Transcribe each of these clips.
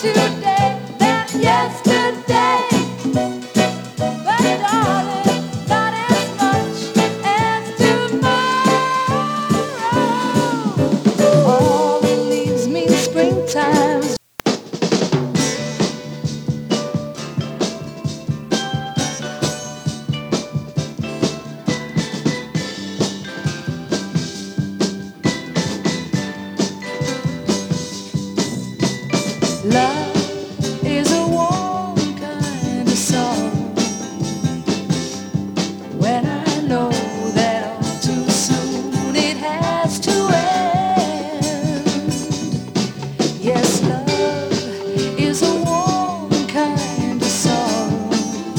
today than yesterday. But darling, not as much as tomorrow. All the leaves mean springtime. Love is a warm kind of song. When I know that all too soon it has to end. Yes, love is a warm kind of song.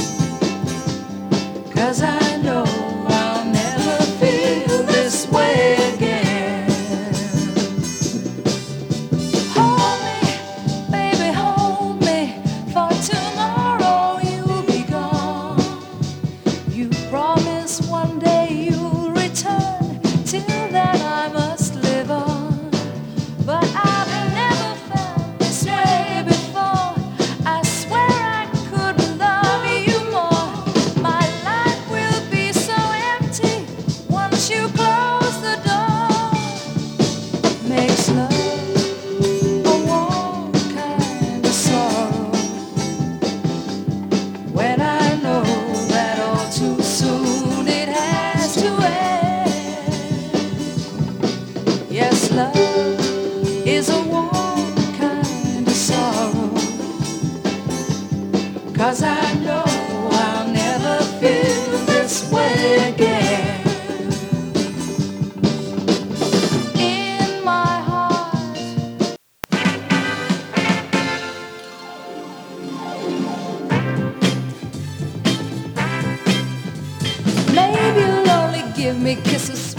'Cause I know I'll never feel this way again. Hold me, baby, hold me, for tomorrow you'll be gone. You promise one day you'll return. Till then I must live on. But I've never felt this way before. I swear I couldn't love you more. My life will be so empty once you close the door. Makes love a warm kind of sorrow. When I know that all too soon it has to end. Yes, love is a warm kind of sorrow. 'Cause I know I'll never feel this way again. In my heart, maybe you'll only give me kisses